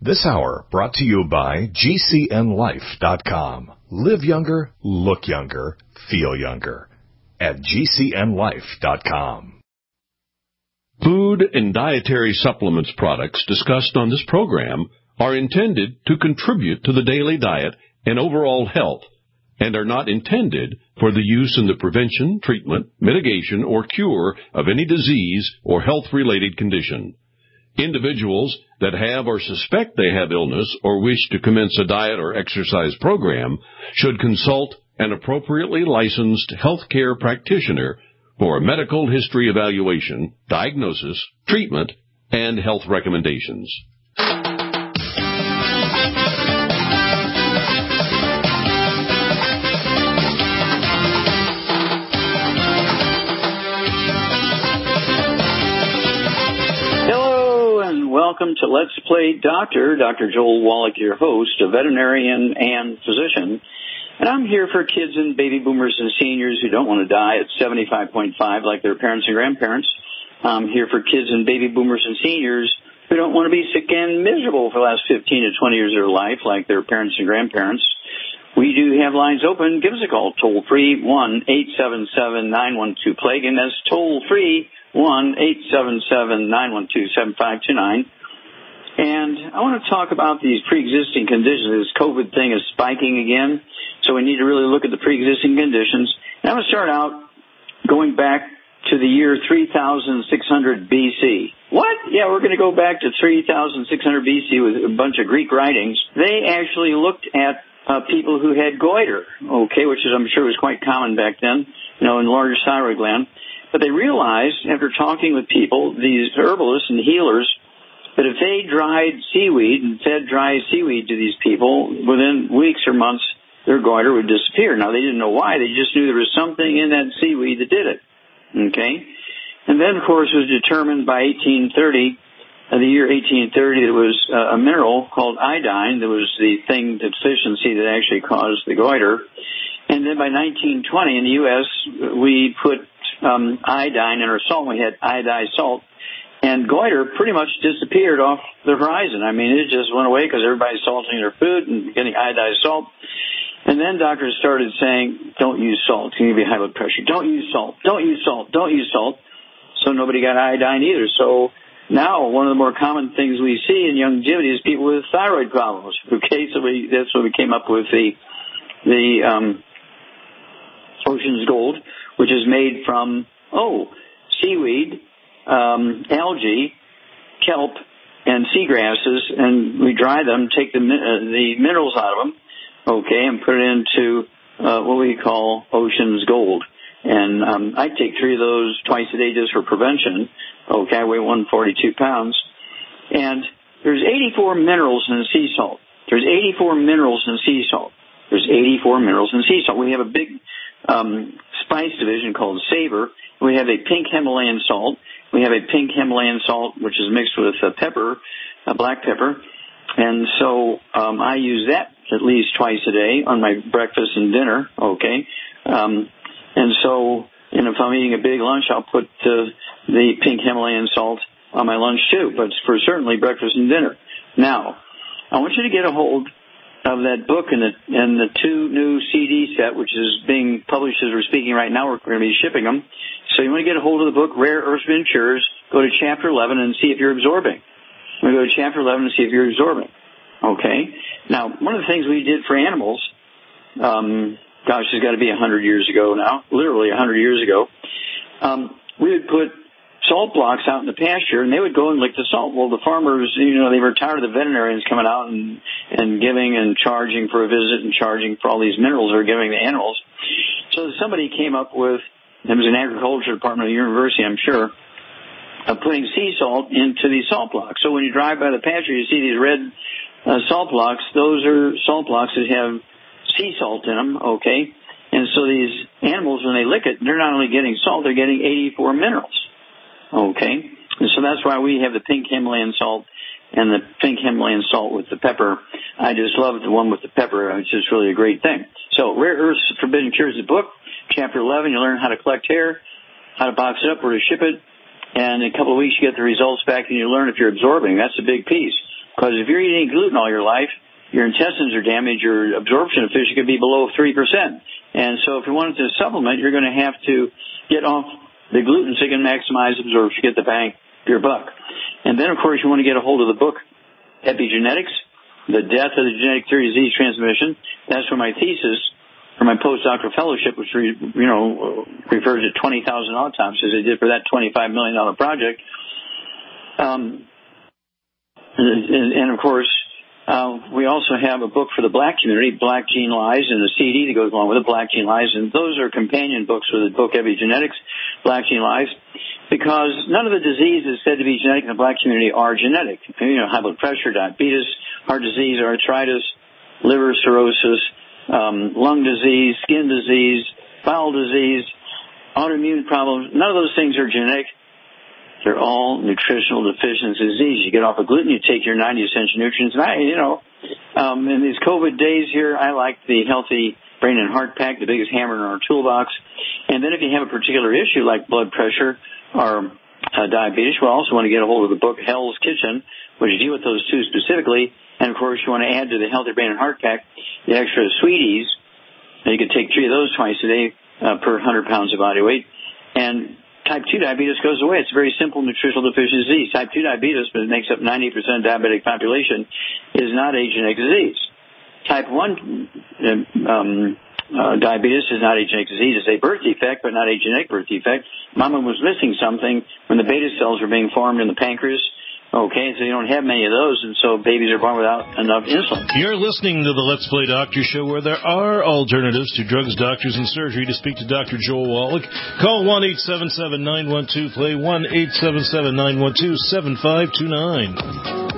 This hour brought to you by GCNLife.com. Live younger, look younger, feel younger at GCNLife.com. Food and dietary supplements products discussed on this program are intended to contribute to the daily diet and overall health and are not intended for the use in the prevention, treatment, mitigation, or cure of any disease or health-related condition. Individuals that have or suspect they have illness or wish to commence a diet or exercise program should consult an appropriately licensed healthcare practitioner for a medical history evaluation, diagnosis, treatment, and health recommendations. Welcome to Let's Play Doctor. Dr. Joel Wallach, your host, a veterinarian and physician. And I'm here for kids and baby boomers and seniors who don't want to die at 75.5 like their parents and grandparents. I'm here for kids and baby boomers and seniors who don't want to be sick and miserable for the last 15 to 20 years of their life like their parents and grandparents. We do have lines open. Give us a call, toll-free, 1-877-912-PLAGUE, and that's toll-free, 1-877-912-7529. And I want to talk about these pre-existing conditions. This COVID thing is spiking again, so we need to really look at the pre-existing conditions. And I'm going to start out going back to the year 3600 BC. What? Yeah, we're going to go back to 3600 BC with a bunch of Greek writings. They actually looked at people who had goiter, okay, which is, I'm sure, was quite common back then, enlarged thyroid gland. But they realized, after talking with people, these herbalists and healers, that if they dried seaweed and fed dry seaweed to these people, within weeks or months, their goiter would disappear. Now, they didn't know why. They just knew there was something in that seaweed that did it, okay? And then, of course, it was determined by 1830, the year 1830, there was a mineral called iodine that was the thing, the deficiency that actually caused the goiter. And then by 1920 in the U.S., we put iodine in our salt. We had iodized salt. And goiter pretty much disappeared off the horizon. I mean, it just went away because everybody's salting their food and getting iodized salt. And then doctors started saying, don't use salt. It's going to be high blood pressure. Don't use salt. Don't use salt. Don't use salt. So nobody got iodine either. So now one of the more common things we see in longevity is people with thyroid problems. Okay, so that's when we came up with the Ocean's Gold, which is made from, seaweed, algae, kelp, and seagrasses, and we dry them, take the minerals out of them, okay, and put it into what we call Ocean's Gold. And I take 3 of those twice a day just for prevention. Okay, I weigh 142 pounds. And there's 84 minerals in sea salt. There's 84 minerals in sea salt. There's 84 minerals in sea salt. We have a big spice division called Savor. We have a pink Himalayan salt. We have a pink Himalayan salt, which is mixed with pepper, black pepper. And so I use that at least twice a day on my breakfast and dinner, okay? And if I'm eating a big lunch, I'll put the pink Himalayan salt on my lunch too, but for certainly breakfast and dinner. Now, I want you to get a hold of that book and the 2 new CD set, which is being published as we're speaking right now. We're going to be shipping them. So you want to get a hold of the book, Rare Earths Ventures, go to Chapter 11 and see if you're absorbing. We go to Chapter 11 and see if you're absorbing. Okay? Now, one of the things we did for animals, it's got to be 100 years ago now, literally 100 years ago, we would put salt blocks out in the pasture, and they would go and lick the salt. Well, the farmers, they were tired of the veterinarians coming out and giving and charging for a visit and charging for all these minerals they're giving the animals. So somebody came up with, it was an agriculture department of the university, I'm sure, of putting sea salt into these salt blocks. So when you drive by the pasture, you see these red salt blocks. Those are salt blocks that have sea salt in them, okay? And so these animals, when they lick it, they're not only getting salt, they're getting 84 minerals. Okay, and so that's why we have the pink Himalayan salt and the pink Himalayan salt with the pepper. I just love the one with the pepper. It's just really a great thing. So Rare Earths Forbidden Cures, the book, Chapter 11, you learn how to collect hair, how to box it up, where to ship it, and in a couple of weeks you get the results back and you learn if you're absorbing. That's a big piece. Because if you're eating gluten all your life, your intestines are damaged, your absorption of fish could be below 3%. And so if you wanted to supplement, you're going to have to get off the gluten so you can maximize absorption, get the bang for your buck. And then, of course, you want to get a hold of the book, Epigenetics, The Death of the Genetic Theory of Disease Transmission. That's for my thesis, for my postdoctoral fellowship, which, refers to 20,000 autopsies I did for that $25 million project. And of course, we also have a book for the black community, Black Gene Lies, and the CD that goes along with it, Black Gene Lies. And those are companion books for the book Epigenetics, Black Gene Lies, because none of the diseases said to be genetic in the black community are genetic. High blood pressure, diabetes, heart disease, arthritis, liver cirrhosis, lung disease, skin disease, bowel disease, autoimmune problems. None of those things are genetic. They're all nutritional deficiency disease. You get off of gluten, you take your 90 essential nutrients. And in these COVID days here, I like the Healthy Brain and Heart Pack, the biggest hammer in our toolbox. And then if you have a particular issue like blood pressure or diabetes, you also want to get a hold of the book Hell's Kitchen, which deal with those two specifically. And, of course, you want to add to the Healthy Brain and Heart Pack the extra sweeties. And you can take 3 of those twice a day per 100 pounds of body weight. And type 2 diabetes goes away. It's a very simple nutritional deficiency disease. Type 2 diabetes, but it makes up 90% of the diabetic population, is not a genetic disease. Type 1 diabetes is not a genetic disease. It's a birth defect, but not a genetic birth defect. Mama was missing something when the beta cells were being formed in the pancreas. Okay, so you don't have many of those, and so babies are born without enough insulin. You're listening to the Let's Play Doctor Show, where there are alternatives to drugs, doctors, and surgery. To speak to Dr. Joel Wallach, call 1-877-912-PLAY, 1-877-912-7529.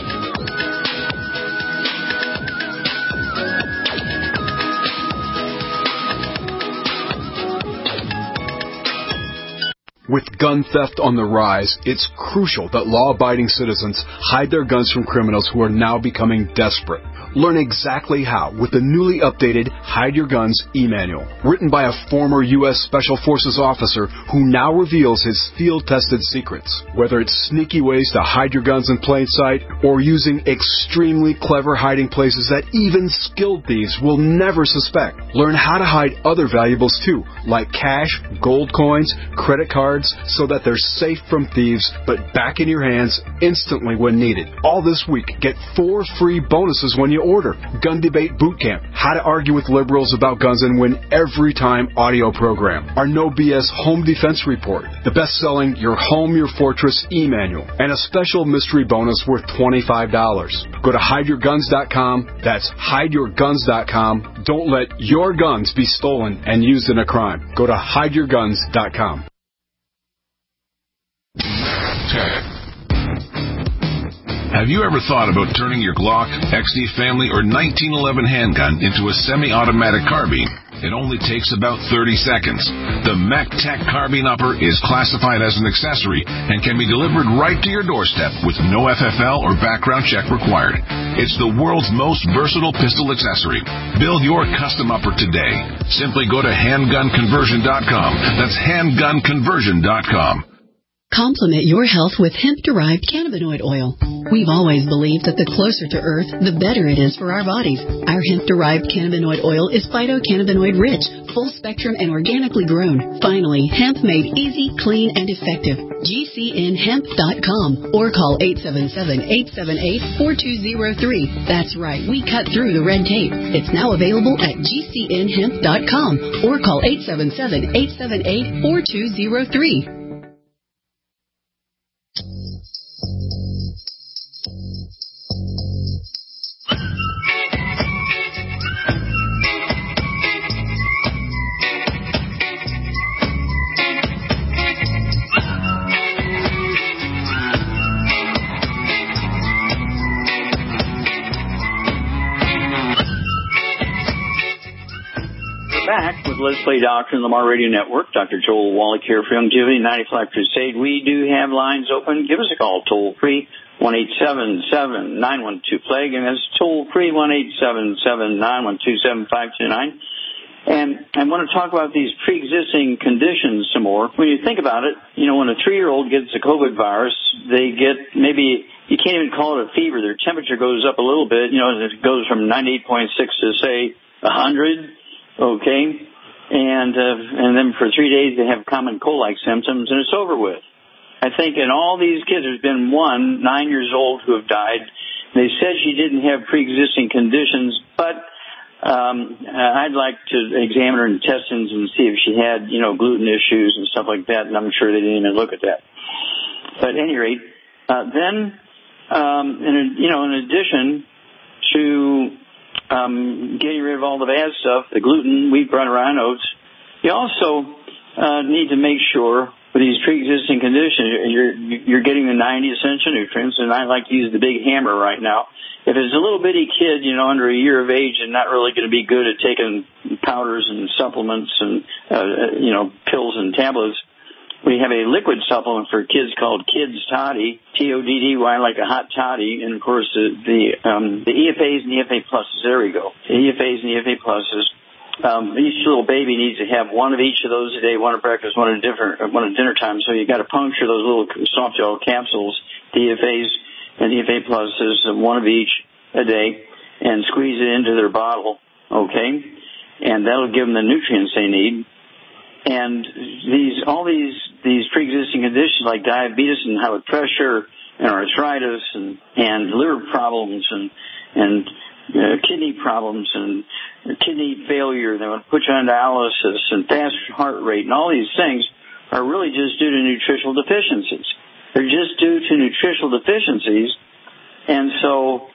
With gun theft on the rise, it's crucial that law-abiding citizens hide their guns from criminals who are now becoming desperate. Learn exactly how with the newly updated Hide Your Guns e-manual, written by a former U.S. Special Forces officer who now reveals his field-tested secrets. Whether it's sneaky ways to hide your guns in plain sight or using extremely clever hiding places that even skilled thieves will never suspect. Learn how to hide other valuables too, like cash, gold coins, credit cards, so that they're safe from thieves but back in your hands instantly when needed. All this week, get 4 free bonuses when you order. Gun Debate Boot Camp, How to Argue with Liberals About Guns and Win Every Time audio program. Our No BS Home Defense Report, the best-selling Your Home, Your Fortress e-manual, and a special mystery bonus worth $25. Go to hideyourguns.com. That's hideyourguns.com. Don't let your guns be stolen and used in a crime. Go to hideyourguns.com. Have you ever thought about turning your Glock, XD Family, or 1911 handgun into a semi-automatic carbine? It only takes about 30 seconds. The MacTac Carbine Upper is classified as an accessory and can be delivered right to your doorstep with no FFL or background check required. It's the world's most versatile pistol accessory. Build your custom upper today. Simply go to handgunconversion.com. That's handgunconversion.com. Complement your health with hemp-derived cannabinoid oil. We've always believed that the closer to Earth, the better it is for our bodies. Our hemp-derived cannabinoid oil is phytocannabinoid-rich, full-spectrum, and organically grown. Finally, hemp made easy, clean, and effective. GCNhemp.com or call 877-878-4203. That's right, we cut through the red tape. It's now available at GCNhemp.com or call 877-878-4203. Back with Let's Play Doctor and Lamar Radio Network. Dr. Joel Wallach here for Longevity 95 Crusade. We do have lines open. Give us a call toll free, 1-877-912-PLAGUE, and that's toll free, 1-877-912-7529. And I want to talk about these pre-existing conditions some more. When you think about it, when a 3-year-old gets the COVID virus, they get maybe you can't even call it a fever. Their temperature goes up a little bit. It goes from 98.6 to, say, 100, okay? And then for 3 days they have common cold-like symptoms, and it's over with. I think in all these kids, there's been one, 9 years old, who have died. They said she didn't have pre-existing conditions, but I'd like to examine her intestines and see if she had, gluten issues and stuff like that, and I'm sure they didn't even look at that. But at any rate, then, in addition to getting rid of all the bad stuff, the gluten, wheat, bran, rye, oats, you also need to make sure with these pre-existing conditions, you're getting the 90 essential nutrients, and I like to use the big hammer right now. If it's a little bitty kid, under a year of age and not really going to be good at taking powders and supplements and, pills and tablets, we have a liquid supplement for kids called Kids Toddy, Toddy, like a hot toddy, and of course the EFAs and the EFA pluses. There we go. The EFAs and the EFA pluses. Each little baby needs to have one of each of those a day, one at breakfast, one at dinner time. So you got to puncture those little soft gel capsules, the EFAs and the EFA pluses, one of each a day, and squeeze it into their bottle, okay? And that'll give them the nutrients they need. And all these pre-existing conditions like diabetes and high blood pressure and arthritis and liver problems and kidney problems and kidney failure, they want to put you on dialysis and fast heart rate, and all these things are really just due to nutritional deficiencies. They're just due to nutritional deficiencies. And so,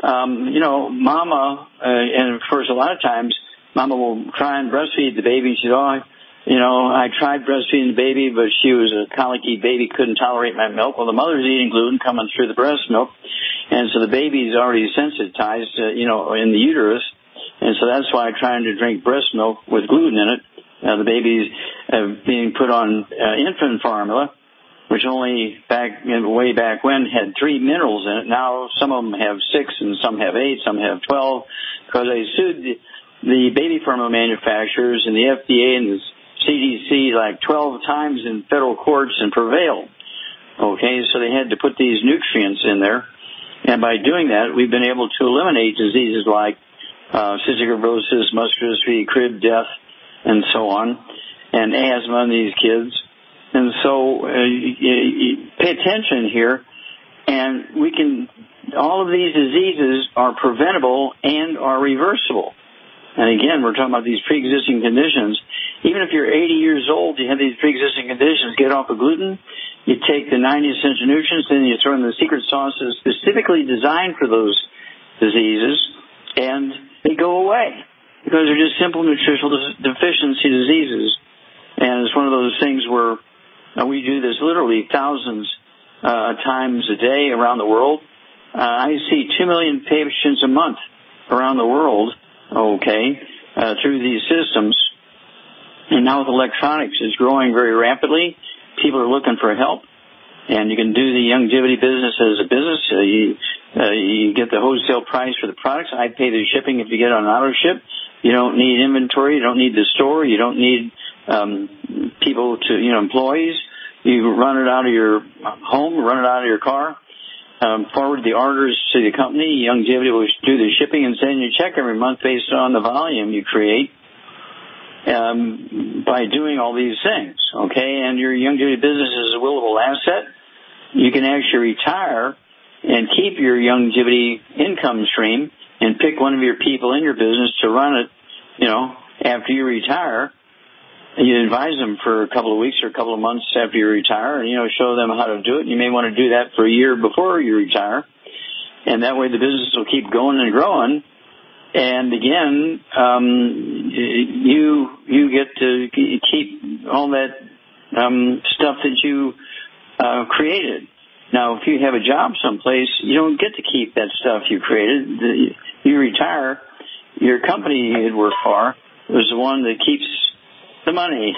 mama, and of course a lot of times, mama will try and breastfeed the baby. She says, I tried breastfeeding the baby, but she was a colicky baby, couldn't tolerate my milk. Well, the mother's eating gluten coming through the breast milk, and so the baby's already sensitized, in the uterus, and so that's why I'm trying to drink breast milk with gluten in it. The baby's being put on infant formula, which only way back when had 3 minerals in it. Now some of them have 6, and some have 8, some have 12, because they sued the baby formula manufacturers and the FDA and the CDC like 12 times in federal courts and prevailed. Okay, so they had to put these nutrients in there. And by doing that, we've been able to eliminate diseases like cystic fibrosis, muscular dystrophy, crib death, and so on, and asthma in these kids. And so pay attention here, and all of these diseases are preventable and are reversible. And again, we're talking about these pre-existing conditions. Even if you're 80 years old, you have these pre-existing conditions, get off of gluten, you take the 90 essential nutrients, then you throw in the secret sauces specifically designed for those diseases, and they go away because they're just simple nutritional deficiency diseases. And it's one of those things where we do this literally thousands times a day around the world. I see 2 million patients a month around the world, through these systems. And now with electronics, it's growing very rapidly. People are looking for help. And you can do the Youngevity business as a business. You get the wholesale price for the products. I pay the shipping if you get on auto ship. You don't need inventory. You don't need the store. You don't need people employees. You run it out of your home, run it out of your car, forward the orders to the company. Youngevity will do the shipping and send you a check every month based on the volume you create. By doing all these things, and your Youngevity business is a willable asset. You can actually retire and keep your Youngevity income stream and pick one of your people in your business to run it, after you retire. And you advise them for a couple of weeks or a couple of months after you retire and, show them how to do it. You may want to do that for a year before you retire. And that way the business will keep going and growing. And again, you get to keep all that stuff that you created. Now, if you have a job someplace, you don't get to keep that stuff you created. You retire. Your company you'd work for was the one that keeps the money.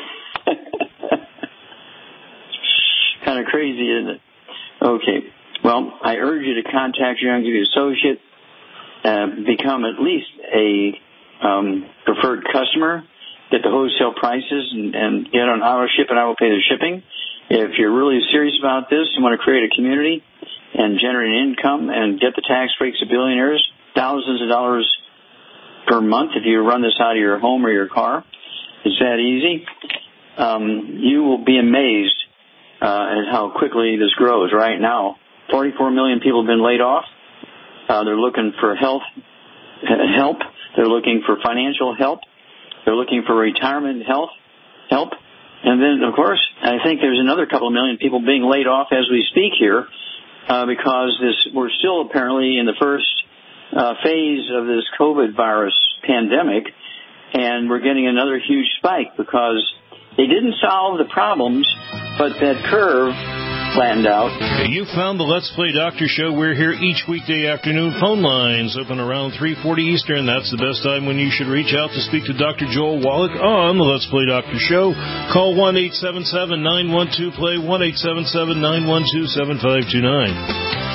Kind of crazy, isn't it? Okay. Well, I urge you to contact your Youngevity associate. Become at least a preferred customer, get the wholesale prices, and get on auto ship, and I will pay the shipping. If you're really serious about this, you want to create a community, and generate an income and get the tax breaks of billionaires, thousands of dollars per month if you run this out of your home or your car. It's that easy. You will be amazed at how quickly this grows. Right now, 44 million people have been laid off. They're looking for help. They're looking for financial help. They're looking for retirement help. And then, of course, I think there's another couple of million people being laid off as we speak here because we're still apparently in the first phase of this COVID virus pandemic, and we're getting another huge spike because they didn't solve the problems, but that curve flattened out. You found the Let's Play Doctor Show. We're here each weekday afternoon. Phone lines open around 3:40 Eastern. That's the best time when you should reach out to speak to Dr. Joel Wallach on the Let's Play Doctor Show. Call 1-877-912-PLAY, 1-877-912-7529.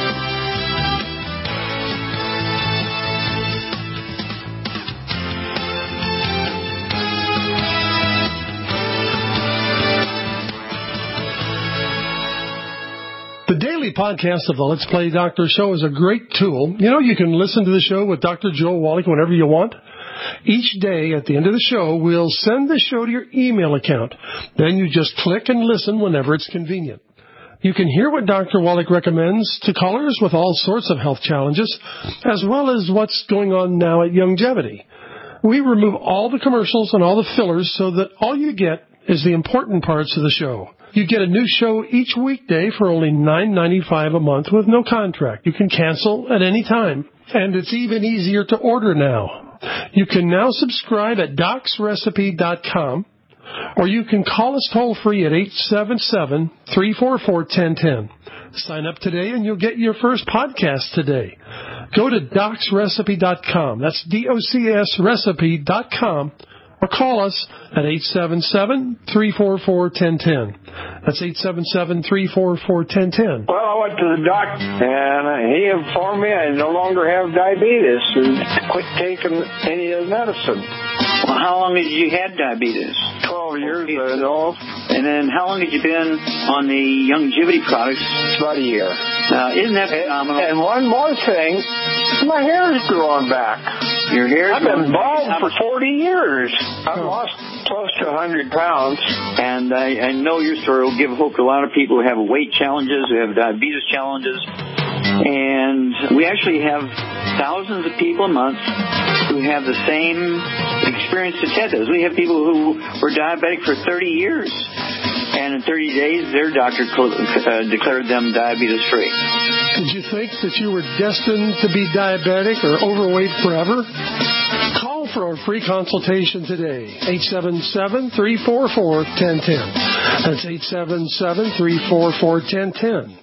The daily podcast of the Let's Play Doctor Show is a great tool. You know, you can listen to the show with Dr. Joel Wallach whenever you want. Each day at the end of the show, we'll send the show to your email account. Then you just click and listen whenever it's convenient. You can hear what Dr. Wallach recommends to callers with all sorts of health challenges, as well as what's going on now at Youngevity. We remove all the commercials and all the fillers so that all you get is the important parts of the show. You get a new show each weekday for only $9.95 a month with no contract. You can cancel at any time. And it's even easier to order now. You can now subscribe at docsrecipe.com, or you can call us toll-free at 877-344-1010. Sign up today and you'll get your first podcast today. Go to docsrecipe.com. That's DOCS recipe.com. Or call us at 877-344-1010. That's 877-344-1010. Well, I went to the doctor, and he informed me I no longer have diabetes and quit taking any of the medicine. Well, how long did you had diabetes? 12 years ago. And then how long had you been on the Youngevity products? About a year. Isn't that phenomenal? And one more thing, my hair is growing back. Your hair? I've been bald for 40 years. I've lost close to 100 pounds. And I know your story will give hope to a lot of people who have weight challenges, who have diabetes challenges. And we actually have thousands of people a month who have the same experience that Ted does. We have people who were diabetic for 30 years. And in 30 days, their doctor declared them diabetes-free. Did you think that you were destined to be diabetic or overweight forever? Call for a free consultation today. 877-344-1010. That's 877-344-1010.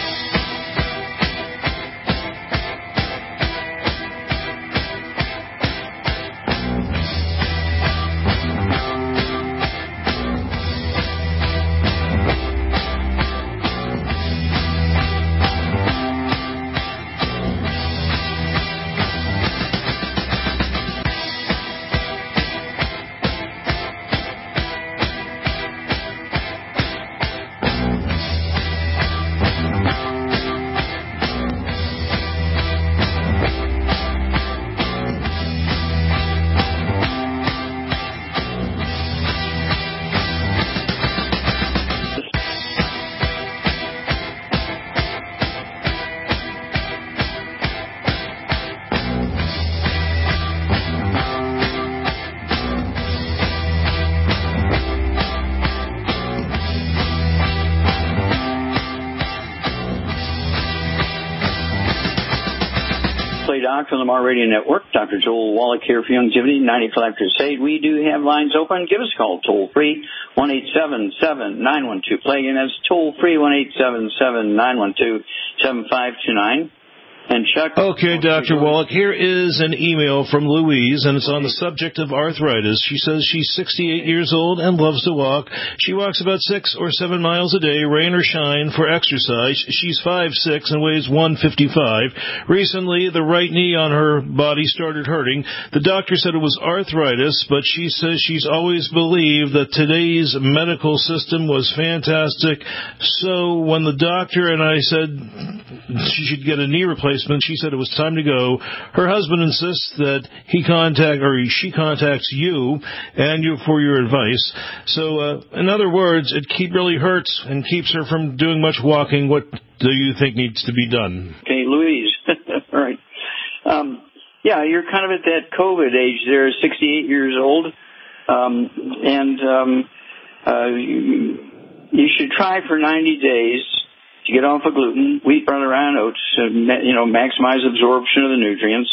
On the Mar Radio Network. Dr. Joel Wallach here for Youngevity, 95 Crusade. We do have lines open. Give us a call toll-free, 1-877-912-PLAY. And that's toll-free, 1-877-912-7529. And Chuck? Okay, Dr. Wallach, here is an email from Louise, and it's on the subject of arthritis. She says she's 68 years old and loves to walk. She walks about 6 or 7 miles a day, rain or shine, for exercise. She's 5'6" and weighs 155. Recently, the right knee on her body started hurting. The doctor said it was arthritis, but she says she's always believed that today's medical system was fantastic. So when the doctor and I said she should get a knee replacement, she said it was time to go. Her husband insists that she contacts you and you for your advice. So, in other words, it really hurts and keeps her from doing much walking. What do you think needs to be done? Okay, Louise. All right. Yeah, you're kind of at that COVID age there, 68 years old. You should try for 90 days to get off of gluten, wheat, barley, rye, and oats, maximize absorption of the nutrients,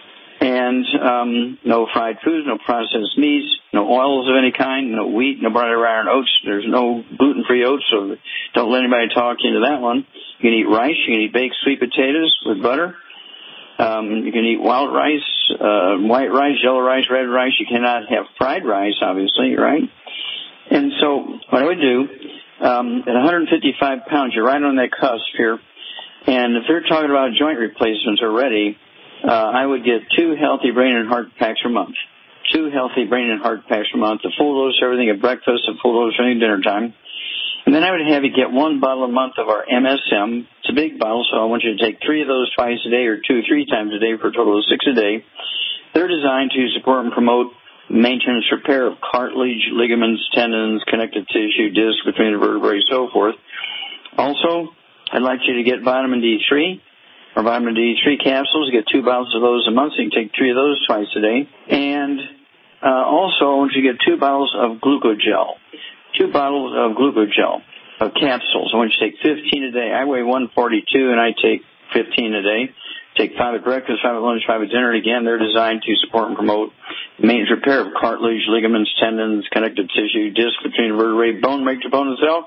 and no fried foods, no processed meats, no oils of any kind, no wheat, no barley, rye, and oats. There's no gluten-free oats, so don't let anybody talk you into that one. You can eat rice. You can eat baked sweet potatoes with butter. You can eat wild rice, white rice, yellow rice, red rice. You cannot have fried rice, obviously, right? And so what I would do, at 155 pounds, you're right on that cusp here. And if they're talking about joint replacements already, I would get 2 healthy brain and heart packs per month. 2 healthy brain and heart packs per month. A full dose of everything at breakfast, a full dose of everything at dinner time. And then I would have you get 1 bottle a month of our MSM. It's a big bottle, so I want you to take 3 of those twice a day or 2 3 times a day for a total of 6 a day. They're designed to support and promote maintenance, repair of cartilage, ligaments, tendons, connective tissue, discs between the vertebrae, so forth. Also, I'd like you to get vitamin D3 or vitamin D3 capsules. Get 2 bottles of those a month, so you can take 3 of those twice a day. And also, I want you to get 2 bottles of glucogel. 2 bottles of glucogel, of capsules. I want you to take 15 a day. I weigh 142, and I take 15 a day. Take 5 at breakfast, 5 at lunch, 5 at dinner. And again, they're designed to support and promote maintenance, repair of cartilage, ligaments, tendons, connective tissue, disc between vertebrae, bone, make your bone itself.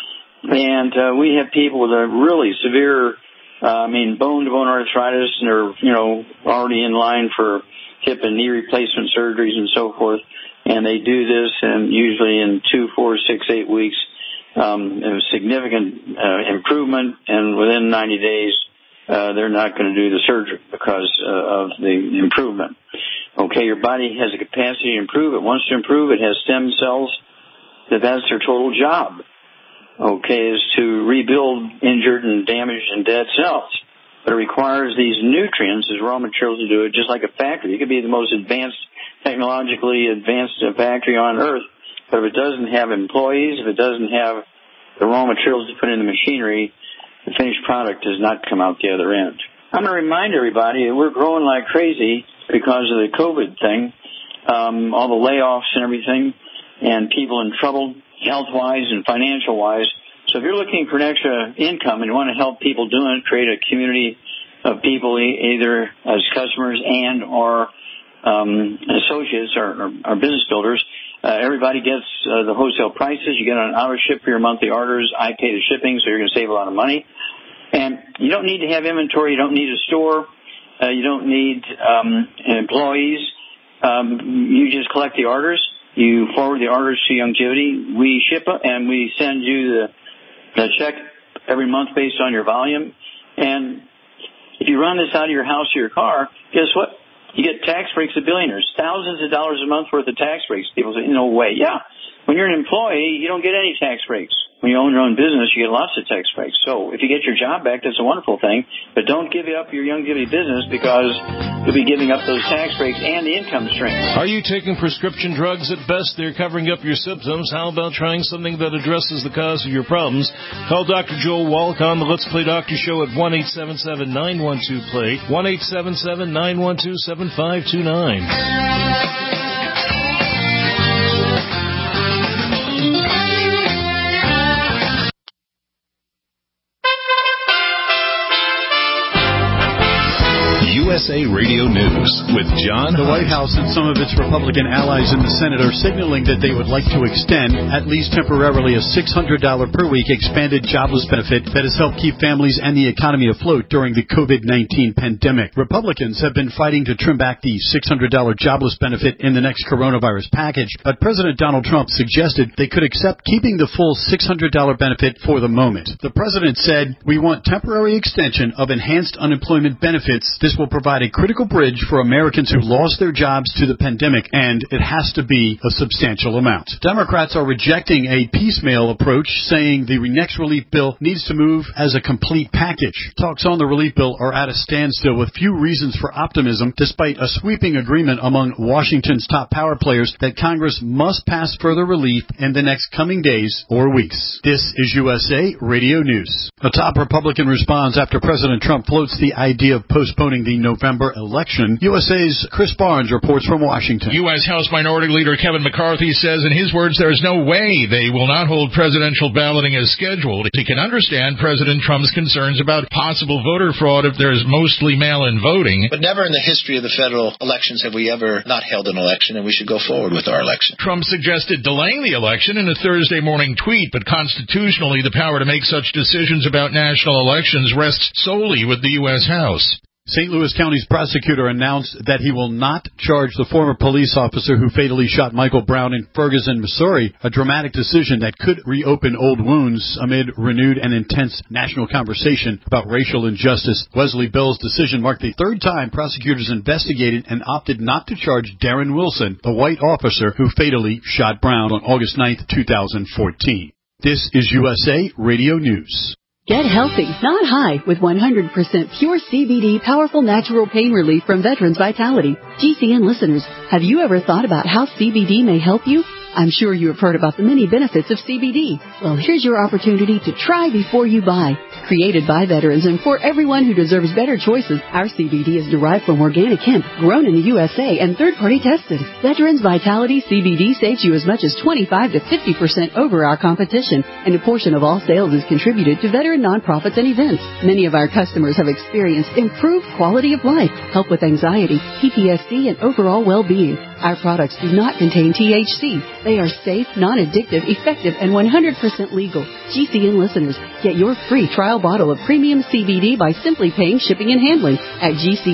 And we have people with a really severe, bone-to-bone arthritis, and they're, already in line for hip and knee replacement surgeries and so forth. And they do this, and usually in 2, 4, 6, 8 weeks, a significant improvement, and within 90 days, they're not going to do the surgery because of the improvement. Okay, your body has a capacity to improve. It wants to improve. It has stem cells. That's their total job. Okay, is to rebuild injured and damaged and dead cells. But it requires these nutrients as raw materials to do it, just like a factory. It could be the most advanced, technologically advanced factory on earth, but if it doesn't have employees, if it doesn't have the raw materials to put in the machinery, the finished product does not come out the other end. I'm going to remind everybody that we're growing like crazy because of the COVID thing, all the layoffs and everything, and people in trouble health-wise and financial-wise. So if you're looking for an extra income and you want to help people do it, create a community of people either as customers and or associates or business builders, everybody gets the wholesale prices. You get an auto ship for your monthly orders. I pay the shipping, so you're going to save a lot of money. And you don't need to have inventory. You don't need a store. You don't need employees. You just collect the orders. You forward the orders to Youngevity. We ship it, and we send you the check every month based on your volume. And if you run this out of your house or your car, guess what? You get tax breaks of billionaires, thousands of dollars a month worth of tax breaks. People say, no way. Yeah. When you're an employee, you don't get any tax breaks. When you own your own business, you get lots of tax breaks. So if you get your job back, that's a wonderful thing. But don't give up your Youngevity business because you'll be giving up those tax breaks and the income stream. Are you taking prescription drugs? At best, they're covering up your symptoms. How about trying something that addresses the cause of your problems? Call Dr. Joel Wallach on the Let's Play Doctor Show at 1-877-912-PLAY, 1-877-912-7529. USA Radio News with John The Hunt. White House and some of its Republican allies in the Senate are signaling that they would like to extend, at least temporarily, a $600 per week expanded jobless benefit that has helped keep families and the economy afloat during the COVID-19 pandemic. Republicans have been fighting to trim back the $600 jobless benefit in the next coronavirus package, but President Donald Trump suggested they could accept keeping the full $600 benefit for the moment. The president said, "We want temporary extension of enhanced unemployment benefits. This will provide a critical bridge for Americans who lost their jobs to the pandemic, and it has to be a substantial amount." Democrats are rejecting a piecemeal approach, saying the next relief bill needs to move as a complete package. Talks on the relief bill are at a standstill with few reasons for optimism, despite a sweeping agreement among Washington's top power players that Congress must pass further relief in the next coming days or weeks. This is USA Radio News. A top Republican responds after President Trump floats the idea of postponing the November election. USA's Chris Barnes reports from Washington. U.S. House Minority Leader Kevin McCarthy says, in his words, there is no way they will not hold presidential balloting as scheduled. He can understand President Trump's concerns about possible voter fraud if there is mostly mail-in voting. But never in the history of the federal elections have we ever not held an election, and we should go forward with our election. Trump suggested delaying the election in a Thursday morning tweet, but constitutionally the power to make such decisions about national elections rests solely with the U.S. House. St. Louis County's prosecutor announced that he will not charge the former police officer who fatally shot Michael Brown in Ferguson, Missouri, a dramatic decision that could reopen old wounds amid renewed and intense national conversation about racial injustice. Wesley Bill's decision marked the third time prosecutors investigated and opted not to charge Darren Wilson, the white officer who fatally shot Brown on August 9th, 2014. This is USA Radio News. Get healthy, not high, with 100% pure CBD powerful natural pain relief from Veterans Vitality. GCN listeners, have you ever thought about how CBD may help you? I'm sure you have heard about the many benefits of CBD. Well, here's your opportunity to try before you buy. Created by veterans and for everyone who deserves better choices, our CBD is derived from organic hemp, grown in the USA and third-party tested. Veterans Vitality CBD saves you as much as 25 to 50% over our competition, and a portion of all sales is contributed to veteran nonprofits and events. Many of our customers have experienced improved quality of life, help with anxiety, PTSD, and overall well-being. Our products do not contain THC. They are safe, non-addictive, effective, and 100% legal. GCN listeners, get your free trial bottle of premium CBD by simply paying shipping and handling at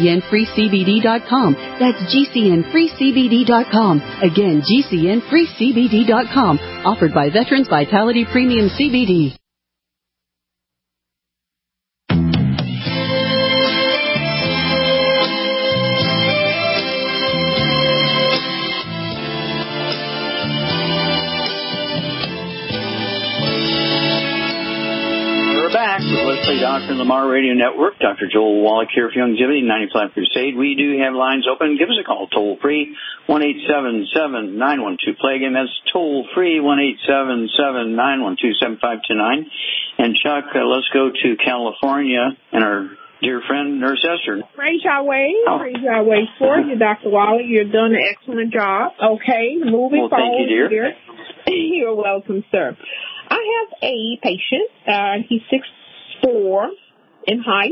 GCNFreeCBD.com. That's GCNFreeCBD.com. Again, GCNFreeCBD.com. Offered by Veterans Vitality Premium CBD. Let's Play Doctor on the Lamar Radio Network. Dr. Joel Wallach here for Youngevity, 95 Crusade. We do have lines open. Give us a call, toll free, 1-877-912-PLAY. Again, that's toll free, 1-877-912-7529. And Chuck, let's go to California and our dear friend, Nurse Esther. Praise Yahweh. Praise Yahweh for you, Dr. Wallach. You've done an excellent job. Okay, moving forward. Thank you, dear. Here. You're welcome, sir. I have a patient. He's 6'4" in height,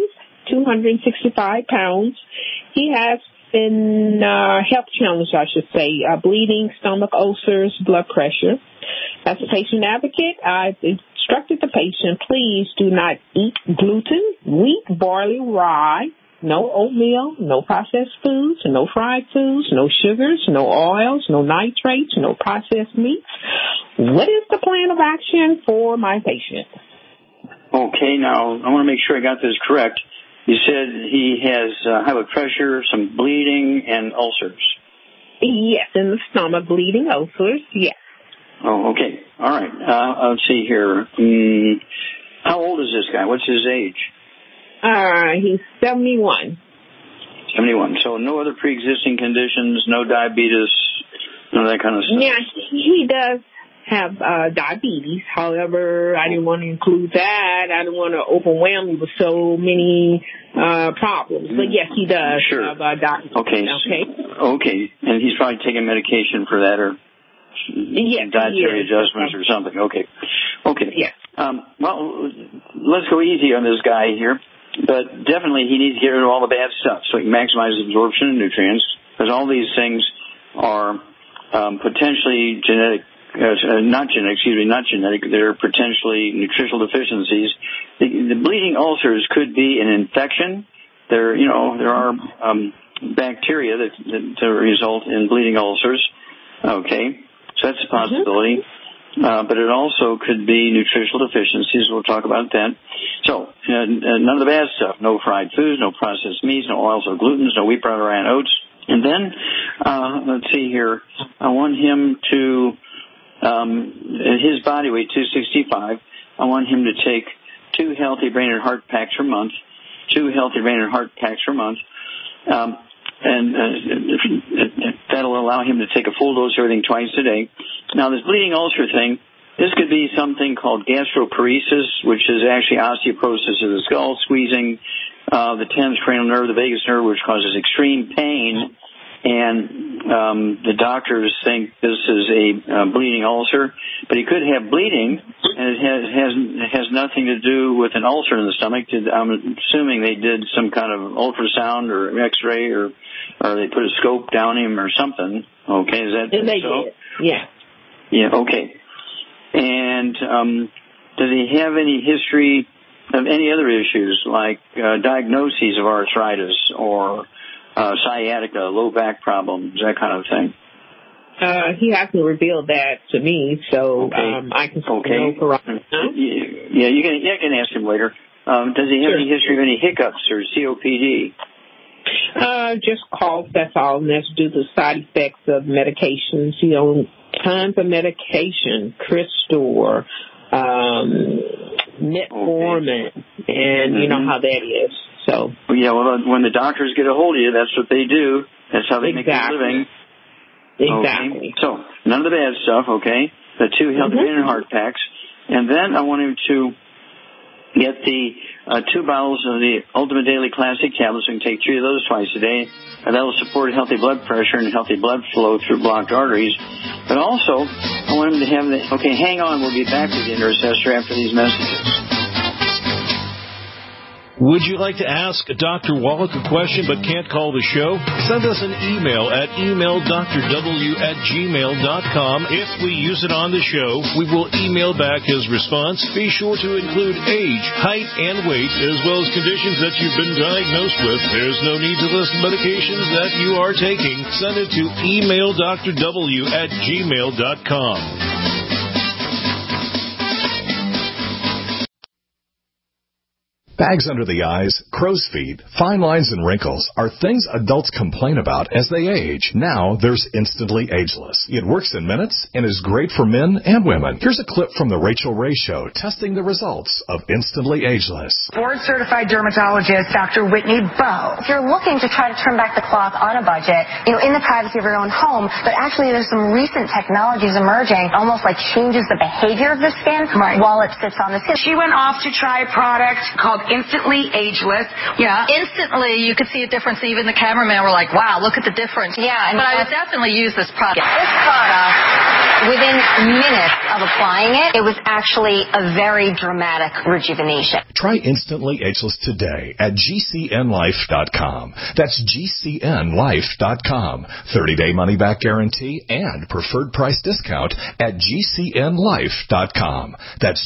265 pounds. He has been health challenged, I should say, bleeding, stomach ulcers, blood pressure. As a patient advocate, I've instructed the patient, please do not eat gluten, wheat, barley, rye, no oatmeal, no processed foods, no fried foods, no sugars, no oils, no nitrates, no processed meats. What is the plan of action for my patient? Okay, now I want to make sure I got this correct. You said he has high blood pressure, some bleeding, and ulcers. Yes, in the stomach, bleeding, ulcers, yes. Oh, okay. All right. Let's see here. How old is this guy? What's his age? He's 71. 71. So no other pre-existing conditions, no diabetes, none of that kind of stuff? Yeah, he does have diabetes. However, I didn't want to include that. I didn't want to overwhelm you with so many problems. But yes, he does have diabetes. Okay. Okay. And he's probably taking medication for that or dietary adjustments or something. Okay. Okay. Yes. Well, let's go easy on this guy here. But definitely he needs to get rid of all the bad stuff so he can maximize absorption of nutrients, because all these things are potentially genetic. Not genetic. They're potentially nutritional deficiencies. The bleeding ulcers could be an infection. There are bacteria that result in bleeding ulcers. Okay, so that's a possibility. But it also could be nutritional deficiencies. We'll talk about that. So none of the bad stuff. No fried foods, no processed meats, no oils or glutens, no wheat, brown, or rye oats. And then let's see here. I want him to. At his body weight, 265, I want him to take 2 healthy brain and heart packs per month, and that'll allow him to take a full dose of everything twice a day. Now, this bleeding ulcer thing, this could be something called gastroparesis, which is actually osteoporosis of the skull, squeezing the 10th cranial nerve, the vagus nerve, which causes extreme pain. And the doctors think this is a bleeding ulcer, but he could have bleeding, and it has nothing to do with an ulcer in the stomach. I'm assuming they did some kind of ultrasound or X-ray, or they put a scope down him or something. Okay, is that and they so? Did. Yeah. Yeah. Okay. And does he have any history of any other issues like diagnoses of arthritis or sciatica, low back problems, that kind of thing? He hasn't revealed that to me, so I can know for right now. Yeah, you can ask him later. Does he have any history of any hiccups or COPD? Just cough, that's all, and that's due to side effects of medications. He on tons of medication, Cristor, metformin, and you know how that is. So yeah, well, when the doctors get a hold of you, that's what they do. That's how they make their living. Exactly. Okay. So none of the bad stuff. Okay, the 2 healthy brain and heart packs, and then I want him to get the 2 bottles of the Ultimate Daily Classic tablets. We can take 3 of those twice a day, and that will support healthy blood pressure and healthy blood flow through blocked arteries. But also, I want him to have the. Okay, hang on. We'll be back with the intercessor after these messages. Would you like to ask Dr. Wallach a question but can't call the show? Send us an email at emaildrw@gmail.com. If we use it on the show, we will email back his response. Be sure to include age, height, and weight, as well as conditions that you've been diagnosed with. There's no need to list medications that you are taking. Send it to emaildrw@gmail.com. Bags under the eyes, crow's feet, fine lines, and wrinkles are things adults complain about as they age. Now there's Instantly Ageless. It works in minutes and is great for men and women. Here's a clip from The Rachel Ray Show testing the results of Instantly Ageless. Board-certified dermatologist Dr. Whitney Bowe. If you're looking to try to turn back the clock on a budget, in the privacy of your own home, but actually there's some recent technologies emerging, almost like changes the behavior of the skin while it sits on the skin. She went off to try a product called Instantly Ageless. Yeah, instantly you could see a difference. Even the cameraman were like, wow, look at the difference. Yeah. But I would definitely use this product. This product, within minutes of applying it, it was actually a very dramatic rejuvenation. Try Instantly Ageless today at GCNlife.com. That's GCNlife.com. 30-day money-back guarantee and preferred price discount at GCNlife.com. That's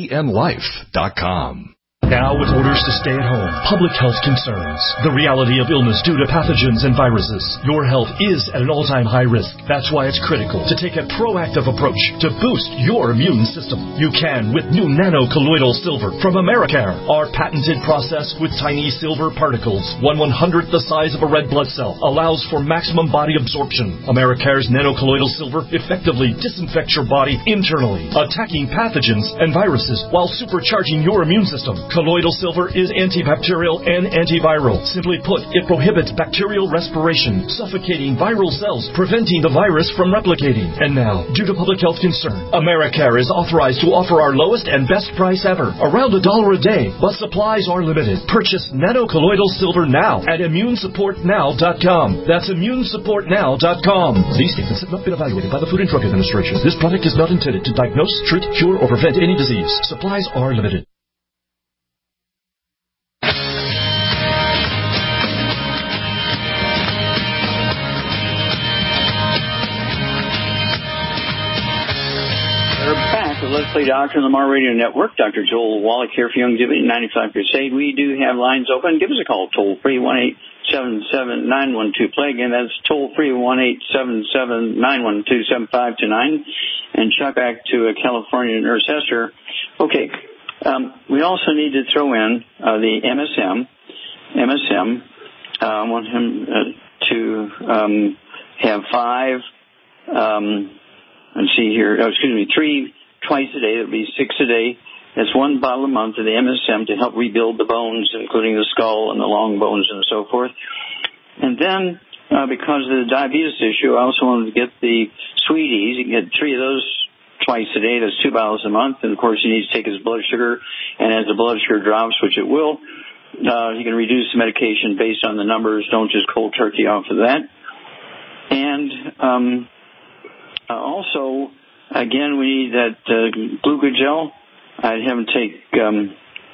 GCNlife.com. Now with orders to stay at home, public health concerns, the reality of illness due to pathogens and viruses, your health is at an all-time high risk. That's why it's critical to take a proactive approach to boost your immune system. You can with new nano-colloidal silver from Americare. Our patented process with tiny silver particles, 1/100th the size of a red blood cell, allows for maximum body absorption. Americare's nano-colloidal silver effectively disinfects your body internally, attacking pathogens and viruses while supercharging your immune system. Colloidal silver is antibacterial and antiviral. Simply put, it prohibits bacterial respiration, suffocating viral cells, preventing the virus from replicating. And now, due to public health concern, Americare is authorized to offer our lowest and best price ever, around $1 a day, but supplies are limited. Purchase nano-colloidal silver now at ImmuneSupportNow.com. That's ImmuneSupportNow.com. These statements have not been evaluated by the Food and Drug Administration. This product is not intended to diagnose, treat, cure, or prevent any disease. Supplies are limited. Let's Play Doctor on the Lamar Radio Network. Dr. Joel Wallach here for Youngevity 95 Crusade. We do have lines open. Give us a call, toll-free, 1-877-912-PLAY. Again, that's toll-free, 1-877-912-7529. And check back to California Nurse Esther. Okay, we also need to throw in the MSM. I want him to have 5, let's see here, 3 twice a day. That would be 6 a day. That's 1 bottle a month of the MSM to help rebuild the bones, including the skull and the long bones and so forth. And then, because of the diabetes issue, I also wanted to get the Sweeties. You can get 3 of those twice a day. That's 2 bottles a month. And, of course, he needs to take his blood sugar. And as the blood sugar drops, which it will, you can reduce the medication based on the numbers. Don't just cold turkey off of that. And also, again, we need that glucogel. I'd have him take 15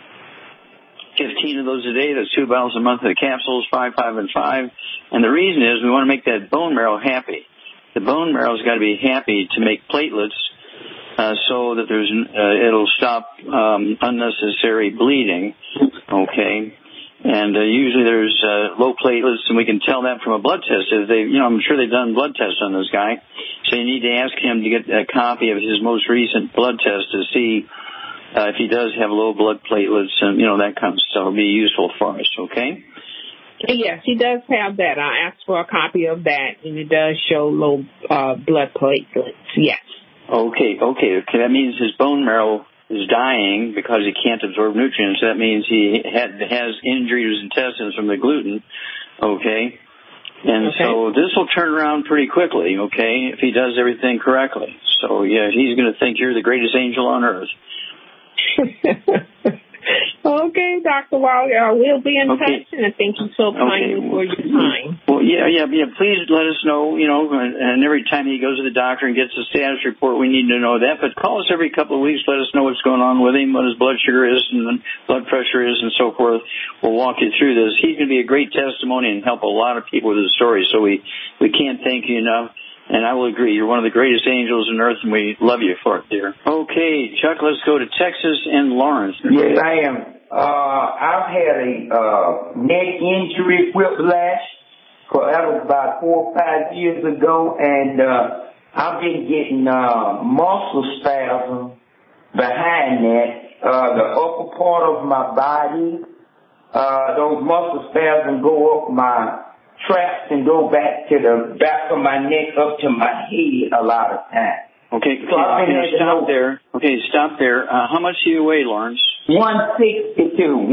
of those a day. That's 2 bottles a month of the capsules, 5, 5, and 5. And the reason is we want to make that bone marrow happy. The bone marrow's got to be happy to make platelets so that it'll stop unnecessary bleeding. Okay. And usually there's low platelets, and we can tell that from a blood test. I'm sure they've done blood tests on this guy. So you need to ask him to get a copy of his most recent blood test to see if he does have low blood platelets and, that kind of stuff. It'll be useful for us, okay? Yes, he does have that. I asked for a copy of that, and it does show low blood platelets, yes. Okay. That means his bone marrow is dying because he can't absorb nutrients. That means he has injury to his intestines from the gluten, okay? And so this will turn around pretty quickly, okay, if he does everything correctly. So, yeah, he's going to think you're the greatest angel on earth. Okay, Dr. Wallach, we'll be in touch, and thank you so kindly for your time. Well, yeah. Please let us know, and every time he goes to the doctor and gets a status report, we need to know that. But call us every couple of weeks, let us know what's going on with him, what his blood sugar is and blood pressure is and so forth. We'll walk you through this. He's going to be a great testimony and help a lot of people with his story, so we can't thank you enough. And I will agree, you're one of the greatest angels on earth, and we love you for it, dear. Okay, Chuck, let's go to Texas and Lawrence. Yes, I am. I've had a neck injury, whiplash, that was about 4 or 5 years ago, and I've been getting muscle spasm behind that. The upper part of my body, those muscle spasms go up my traps and go back to the back of my neck up to my head a lot of times. Okay, so stop there. Okay, stop there. How much do you weigh, Lawrence? 162.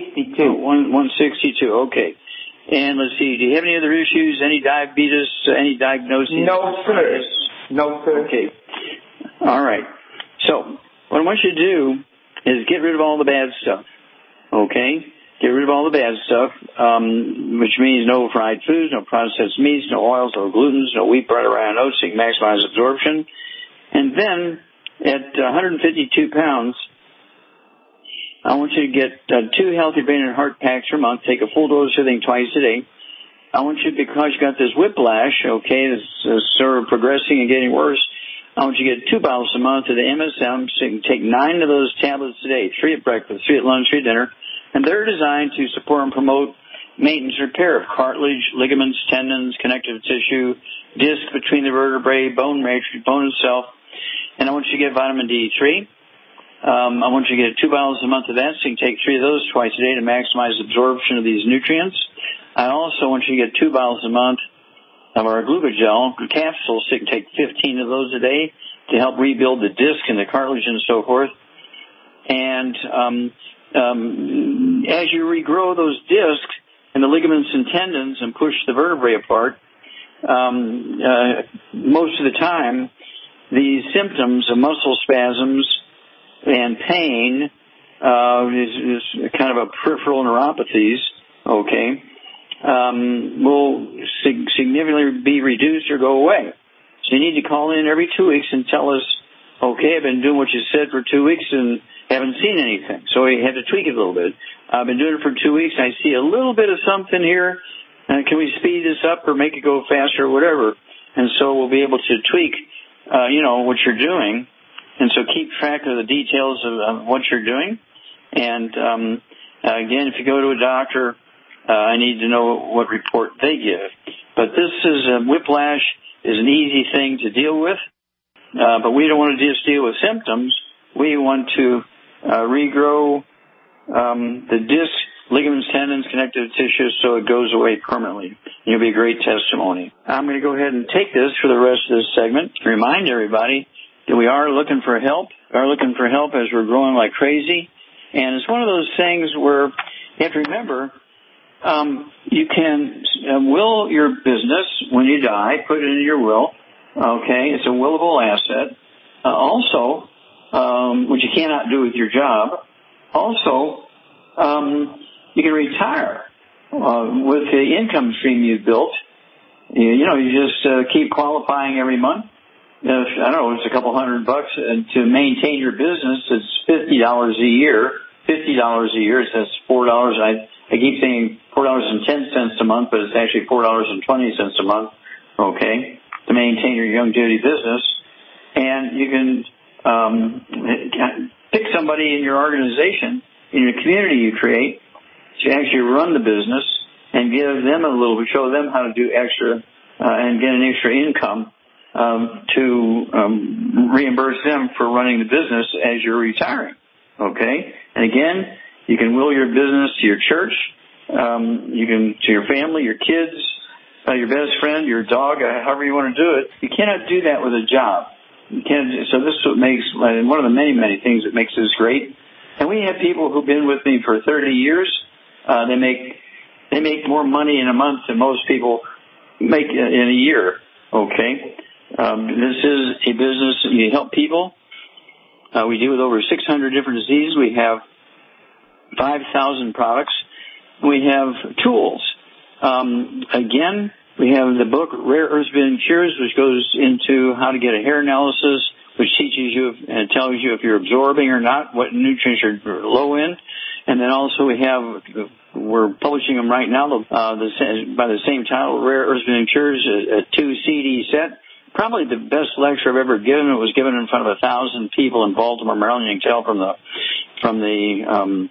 162, okay. And let's see, do you have any other issues, any diabetes, any diagnosis? No, sir. Okay. All right. So, what I want you to do is get rid of all the bad stuff, okay? Get rid of all the bad stuff, which means no fried foods, no processed meats, no oils, no glutens, no wheat, bread, or rye, and oats, so you can maximize absorption. And then, at 152 pounds, I want you to get 2 healthy brain and heart packs per month. Take a full dose of everything twice a day. I want you, because you got this whiplash, okay, that's sort of progressing and getting worse, I want you to get 2 bottles a month of the MSM, so you can take 9 of those tablets a day, 3 at breakfast, 3 at lunch, 3 at dinner. And they're designed to support and promote maintenance and repair of cartilage, ligaments, tendons, connective tissue, disc between the vertebrae, bone matrix, bone itself. And I want you to get vitamin D3. I want you to get 2 bottles a month of that, so you can take 3 of those twice a day to maximize absorption of these nutrients. I also want you to get 2 bottles a month of our glucogel capsules, so you can take 15 of those a day to help rebuild the disc and the cartilage and so forth. And as you regrow those discs and the ligaments and tendons and push the vertebrae apart, most of the time, these symptoms of muscle spasms and pain is kind of a peripheral neuropathies, okay, will significantly be reduced or go away. So you need to call in every 2 weeks and tell us, okay, I've been doing what you said for 2 weeks and haven't seen anything. So we have to tweak it a little bit. I've been doing it for 2 weeks. I see a little bit of something here. Can we speed this up or make it go faster or whatever? And so we'll be able to tweak, what you're doing And so keep track of the details of what you're doing. And again, if you go to a doctor, I need to know what report they give. But this is whiplash is an easy thing to deal with, but we don't want to just deal with symptoms. We want to regrow the disc, ligaments, tendons, connective tissue so it goes away permanently. It'll be a great testimony. I'm going to go ahead and take this for the rest of this segment to remind everybody that we are looking for help. We are looking for help as we're growing like crazy. And it's one of those things where you have to remember, you can will your business when you die, put it in your will. Okay, it's a willable asset. Also, which you cannot do with your job. Also, you can retire with the income stream you've built. You just keep qualifying every month. I don't know, it's a couple $100 to maintain your business. It's $50 a year. $50 a year. That's $4. I keep saying $4.10 a month, but it's actually $4.20 a month. Okay, to maintain your young duty business, and you can pick somebody in your organization, in your community you create, to actually run the business and give them show them how to do extra and get an extra income to reimburse them for running the business as you're retiring. Okay, and again, you can will your business to your church, you can to your family, your kids, your best friend, your dog, however you want to do it. You cannot do that with a job. You can't. So this is what makes one of the many, many things that makes this great. And we have people who've been with me for 30 years. They make more money in a month than most people make in a year. Okay, this is a business. You help people. We deal with over 600 different diseases. We have 5,000 products. We have tools. Again, we have the book Rare Earths Been Cures, which goes into how to get a hair analysis, which teaches you and tells you if you're absorbing or not, what nutrients you're low in. And then also we're publishing them right now by the same title, Rare Earths Been Cures, a 2 CD set. Probably the best lecture I've ever given. It was given in front of 1,000 people in Baltimore, Maryland. You can tell from the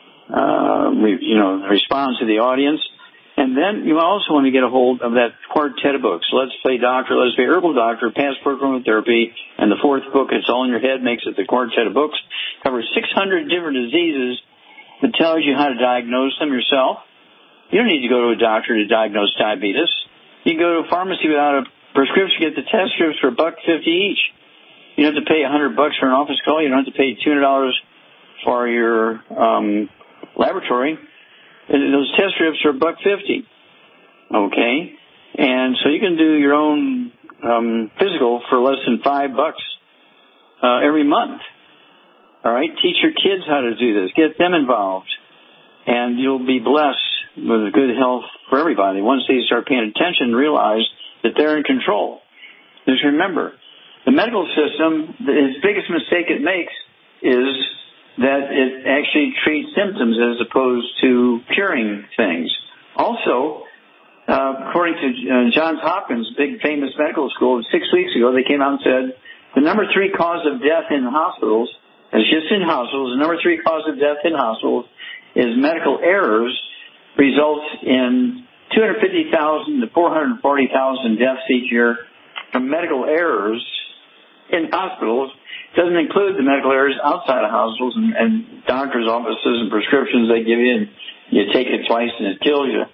response of the audience. And then you also want to get a hold of that quartet of books, Let's Play Doctor, Let's Play Herbal Doctor, Passport Chemotherapy, and the fourth book, It's All in Your Head, makes it the quartet of books. Covers 600 different diseases that tells you how to diagnose them yourself. You don't need to go to a doctor to diagnose diabetes. You can go to a pharmacy without a prescription, get the test strips for $1.50 each. You don't have to pay $100 for an office call. You don't have to pay $200 for your laboratory. Those test strips are $1.50. Okay, and so you can do your own physical for less than $5 every month. All right, teach your kids how to do this. Get them involved, and you'll be blessed with good health for everybody once they start paying attention and realize that they're in control. Just remember, the medical system, its biggest mistake it makes is that it actually treats symptoms as opposed to curing things. Also, according to Johns Hopkins, big famous medical school, 6 weeks ago, they came out and said the number 3 cause of death in hospitals, it's just in hospitals, the number 3 cause of death in hospitals is medical errors, results in 250,000 to 440,000 deaths each year from medical errors in hospitals. Doesn't include the medical errors outside of hospitals and doctors' offices and prescriptions they give you, and you take it twice and it kills you.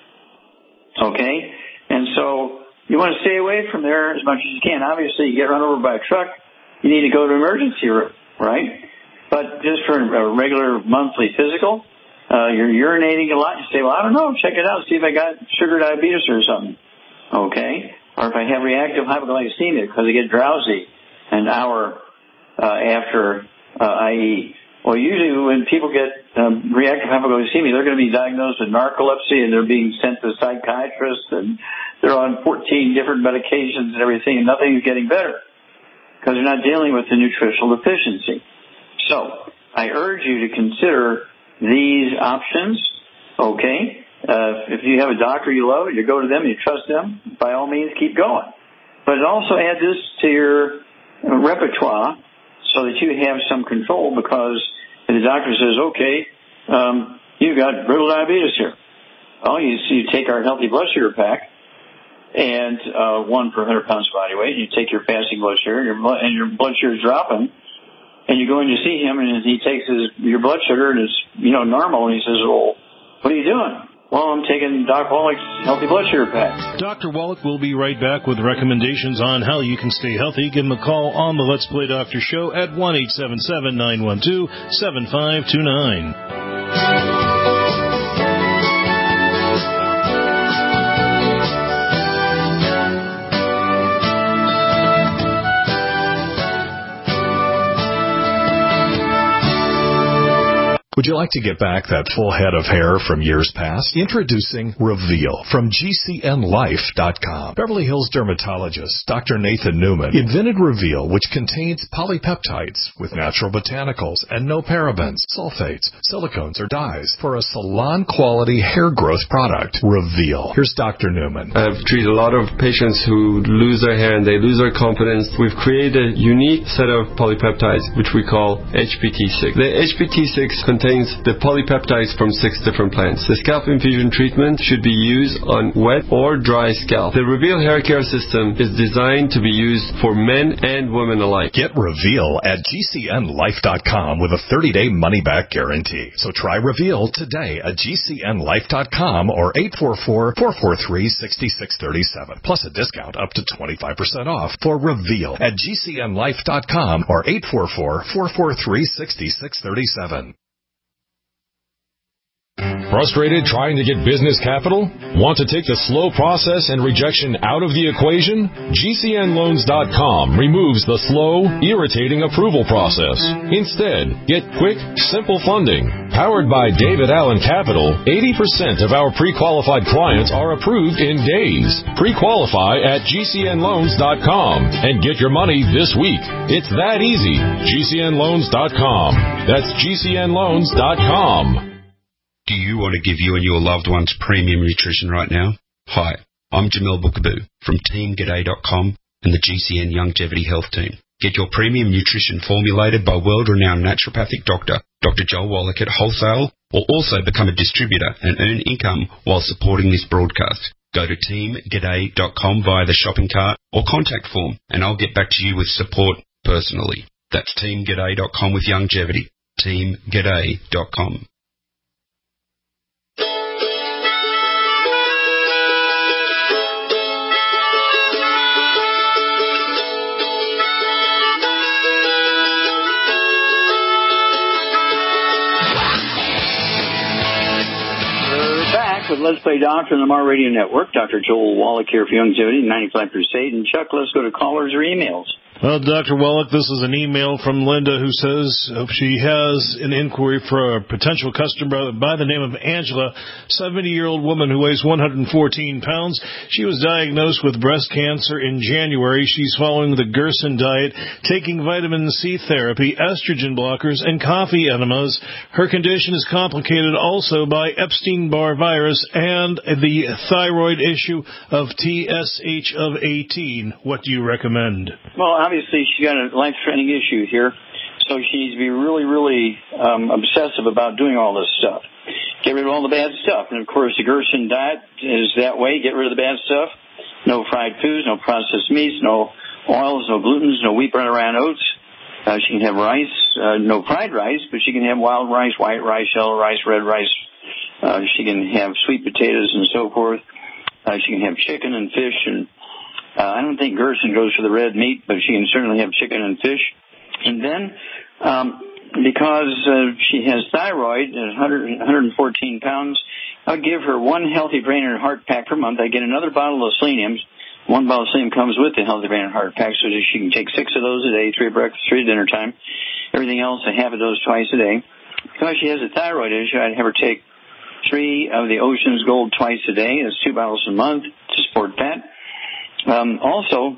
Okay? And so you want to stay away from there as much as you can. Obviously, you get run over by a truck, you need to go to emergency room, right? But just for a regular monthly physical, you're urinating a lot, you say, well, I don't know, check it out, see if I got sugar diabetes or something. Okay? Or if I have reactive hypoglycemia because I get drowsy an hour after I eat. Well, usually when people get reactive hypoglycememia, they're going to be diagnosed with narcolepsy and they're being sent to psychiatrists and they're on 14 different medications and everything, and nothing is getting better because they're not dealing with the nutritional deficiency. So I urge you to consider these options. Okay, if you have a doctor you love, you go to them, you trust them, by all means keep going. But also add this to your repertoire so that you have some control, because the doctor says, okay, you've got brittle diabetes here. Well, you take our healthy blood sugar pack, and 1 per 100 pounds of body weight, and you take your fasting blood sugar, and your blood sugar is dropping, and you go in to see him, and he takes your blood sugar, and it's normal, and he says, well, what are you doing? Well, I'm taking Doc Wallach's healthy blood sugar pack. Dr. Wallach will be right back with recommendations on how you can stay healthy. Give him a call on the Let's Play Doctor Show at 1-877-912-7529. Would you like to get back that full head of hair from years past? Introducing Reveal from GCNLife.com. Beverly Hills dermatologist Dr. Nathan Newman invented Reveal, which contains polypeptides with natural botanicals and no parabens, sulfates, silicones, or dyes for a salon-quality hair growth product. Reveal. Here's Dr. Newman. I've treated a lot of patients who lose their hair and they lose their confidence. We've created a unique set of polypeptides, which we call HPT6. The HPT6 contains the polypeptides from 6 different plants. The scalp infusion treatment should be used on wet or dry scalp. The Reveal hair care system is designed to be used for men and women alike. Get Reveal at GCNLife.com with a 30-day money-back guarantee. So try Reveal today at GCNLife.com or 844-443-6637. Plus a discount up to 25% off for Reveal at GCNLife.com or 844-443-6637. Frustrated trying to get business capital? Want to take the slow process and rejection out of the equation? GCNLoans.com removes the slow, irritating approval process. Instead, get quick, simple funding. Powered by David Allen Capital, 80% of our pre-qualified clients are approved in days. Pre-qualify at GCNLoans.com and get your money this week. It's that easy. GCNLoans.com. That's GCNLoans.com. Do you want to give you and your loved ones premium nutrition right now? Hi, I'm Jamel Bookaboo from TeamGaday.com and the GCN Longevity Health Team. Get your premium nutrition formulated by world-renowned naturopathic doctor, Dr. Joel Wallach at wholesale, or also become a distributor and earn income while supporting this broadcast. Go to TeamGaday.com via the shopping cart or contact form, and I'll get back to you with support personally. That's TeamGaday.com with longevity. TeamGaday.com. With Let's Play Doctor on the Mar Radio Network. Dr. Joel Wallach here for Longevity, 95 Crusade. And Chuck, let's go to callers or emails. Well, Dr. Wallach, this is an email from Linda who says she has an inquiry for a potential customer by the name of Angela, 70-year-old woman who weighs 114 pounds. She was diagnosed with breast cancer in January. She's following the Gerson diet, taking vitamin C therapy, estrogen blockers, and coffee enemas. Her condition is complicated also by Epstein-Barr virus and the thyroid issue of TSH of 18. What do you recommend? Well, obviously, she's got a life-threatening issue here, so she needs to be really, really obsessive about doing all this stuff. Get rid of all the bad stuff. And, of course, the Gerson diet is that way. Get rid of the bad stuff. No fried foods, no processed meats, no oils, no glutens, no wheat, bran, or oats. She can have rice, no fried rice, but she can have wild rice, white rice, yellow rice, red rice. She can have sweet potatoes and so forth. She can have chicken and fish, and I don't think Gerson goes for the red meat, but she can certainly have chicken and fish. And then, because she has thyroid at 114 pounds, I'll give her one Healthy Brain and Heart pack per month. I get another bottle of seleniums. One bottle of selenium comes with the Healthy Brain and Heart pack, so that she can take 6 of those a day, 3 at breakfast, 3 at dinner time. Everything else, a half of those twice a day. Because she has a thyroid issue, I'd have her take 3 of the Ocean's Gold twice a day. That's 2 bottles a month to support that. Also,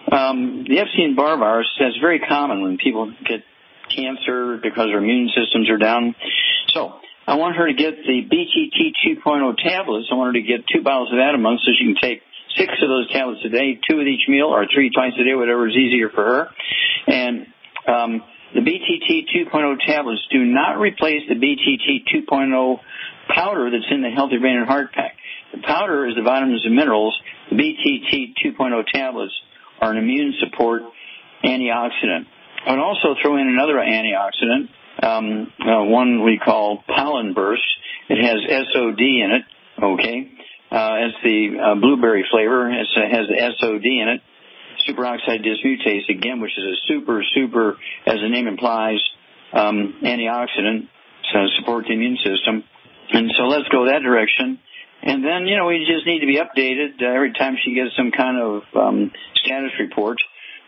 the Epstein-Barr virus, that's very common when people get cancer because their immune systems are down. So I want her to get the BTT 2.0 tablets. I want her to get 2 bottles of that a month so she can take 6 of those tablets a day, 2 with each meal, or 3 twice a day, whatever is easier for her. And the BTT 2.0 tablets do not replace the BTT 2.0 powder that's in the Healthy Brain and Heart Pack. The powder is the vitamins and minerals. The BTT 2.0 tablets are an immune support antioxidant. I would also throw in another antioxidant, one we call Pollen Burst. It has SOD in it, okay? It's the blueberry flavor. It has the SOD in it, superoxide dismutase, again, which is a super, as the name implies, antioxidant to support the immune system. And so let's go that direction. And then, we just need to be updated every time she gets some kind of status report.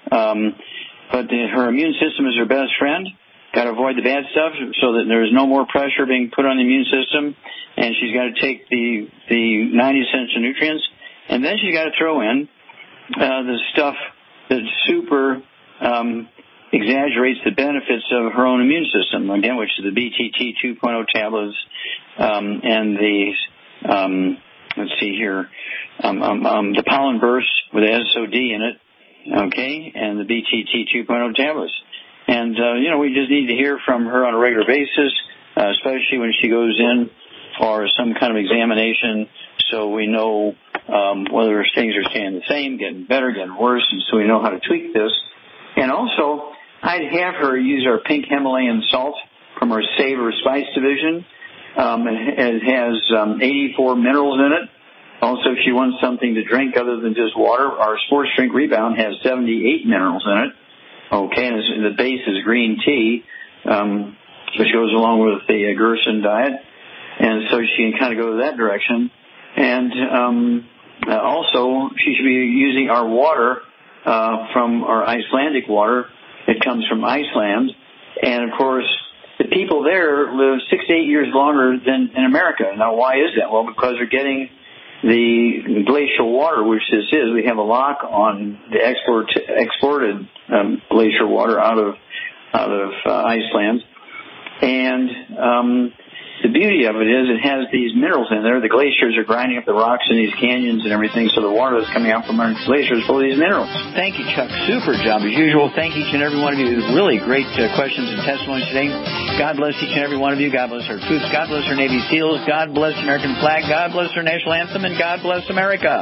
But her immune system is her best friend. Got to avoid the bad stuff so that there's no more pressure being put on the immune system. And she's got to take the 90 essential nutrients. And then she's got to throw in the stuff that super exaggerates the benefits of her own immune system, again, which is the BTT 2.0 tablets and the, let's see here, the Pollen Burst with the SOD in it, okay, and the BTT 2.0 tablets. And, we just need to hear from her on a regular basis, especially when she goes in for some kind of examination, so we know whether things are staying the same, getting better, getting worse, and so we know how to tweak this. And also, I'd have her use our pink Himalayan salt from our Savor Spice Division. It has 84 minerals in it. Also, if she wants something to drink other than just water, our Sports Drink Rebound has 78 minerals in it. Okay, and the base is green tea, which goes along with the Gerson diet. And so she can kind of go that direction. And also, she should be using our water from our Icelandic water. It comes from Iceland. And, of course, the people there live 6 to 8 years longer than in America. Now, why is that? Well, because they're getting the glacial water, which this is. We have a lock on the exported glacier water out of Iceland. And the beauty of it is it has these minerals in there. The glaciers are grinding up the rocks in these canyons and everything, so the water that's coming out from our glaciers is full of these minerals. Thank you, Chuck. Super job as usual. Thank each and every one of you. Really great questions and testimonies today. God bless each and every one of you. God bless our troops. God bless our Navy SEALs. God bless the American flag. God bless our national anthem. And God bless America.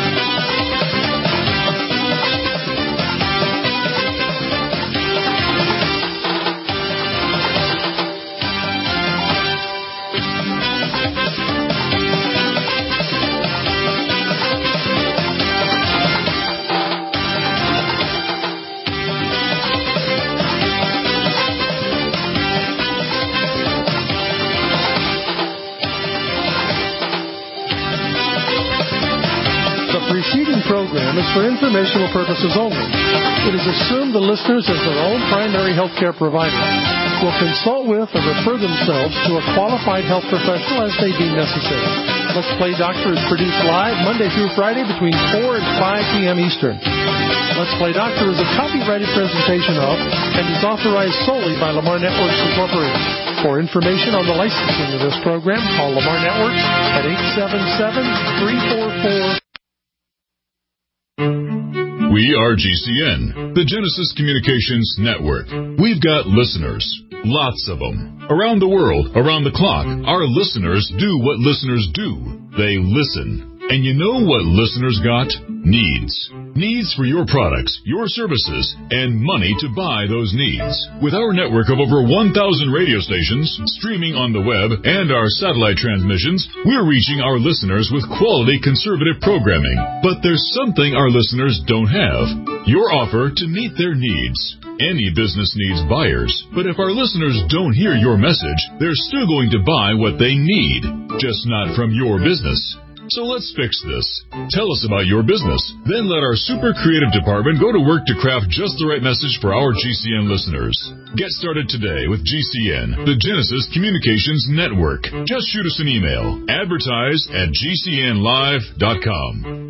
Program is for informational purposes only. It is assumed the listeners, as their own primary health care provider, will consult with or refer themselves to a qualified health professional as they deem necessary. Let's Play Doctor is produced live Monday through Friday between 4 and 5 p.m. Eastern. Let's Play Doctor is a copyrighted presentation of and is authorized solely by Lamar Networks Incorporated. For information on the licensing of this program, call Lamar Networks at 877-344. We are GCN, the Genesis Communications Network. We've got listeners, lots of them. Around the world, around the clock, our listeners do what listeners do. They listen. And you know what listeners got? Needs. Needs for your products, your services, and money to buy those needs. With our network of over 1,000 radio stations, streaming on the web, and our satellite transmissions, we're reaching our listeners with quality conservative programming. But there's something our listeners don't have. Your offer to meet their needs. Any business needs buyers, but if our listeners don't hear your message, they're still going to buy what they need, just not from your business. So let's fix this. Tell us about your business. Then let our super creative department go to work to craft just the right message for our GCN listeners. Get started today with GCN, the Genesis Communications Network. Just shoot us an email. Advertise@gcnlive.com.